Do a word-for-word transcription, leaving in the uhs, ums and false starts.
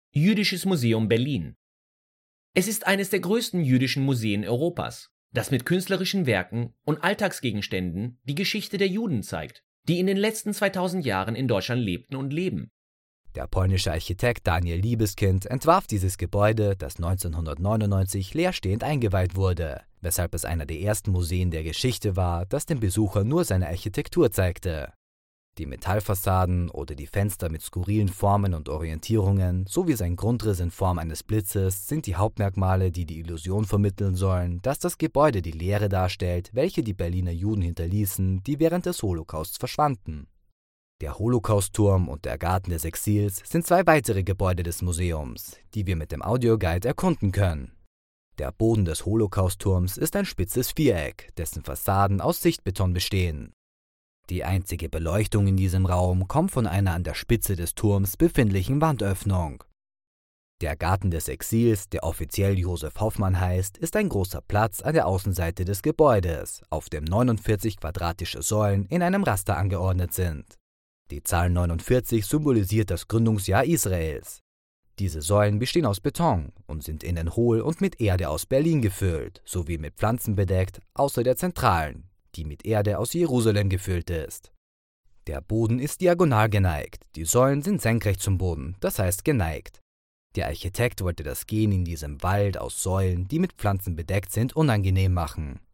Jüdisches Museum Berlin. Es ist eines der größten jüdischen Museen Europas, das mit künstlerischen Werken und Alltagsgegenständen die Geschichte der Juden zeigt, die in den letzten zweitausend Jahren in Deutschland lebten und leben. Der polnische Architekt Daniel Liebeskind entwarf dieses Gebäude, das neunzehnhundertneunundneunzig leerstehend eingeweiht wurde, weshalb es einer der ersten Museen der Geschichte war, das dem Besucher nur seine Architektur zeigte. Die Metallfassaden oder die Fenster mit skurrilen Formen und Orientierungen sowie sein Grundriss in Form eines Blitzes sind die Hauptmerkmale, die die Illusion vermitteln sollen, dass das Gebäude die Leere darstellt, welche die Berliner Juden hinterließen, die während des Holocausts verschwanden. Der Holocaust-Turm und der Garten des Exils sind zwei weitere Gebäude des Museums, die wir mit dem Audioguide erkunden können. Der Boden des Holocaust-Turms ist ein spitzes Viereck, dessen Fassaden aus Sichtbeton bestehen. Die einzige Beleuchtung in diesem Raum kommt von einer an der Spitze des Turms befindlichen Wandöffnung. Der Garten des Exils, der offiziell Josef Hoffmann heißt, ist ein großer Platz an der Außenseite des Gebäudes, auf dem neunundvierzig quadratische Säulen in einem Raster angeordnet sind. Die Zahl neunundvierzig symbolisiert das Gründungsjahr Israels. Diese Säulen bestehen aus Beton und sind innen hohl und mit Erde aus Berlin gefüllt, sowie mit Pflanzen bedeckt, außer der zentralen, die mit Erde aus Jerusalem gefüllt ist. Der Boden ist diagonal geneigt, die Säulen sind senkrecht zum Boden, das heißt geneigt. Der Architekt wollte das Gehen in diesem Wald aus Säulen, die mit Pflanzen bedeckt sind, unangenehm machen.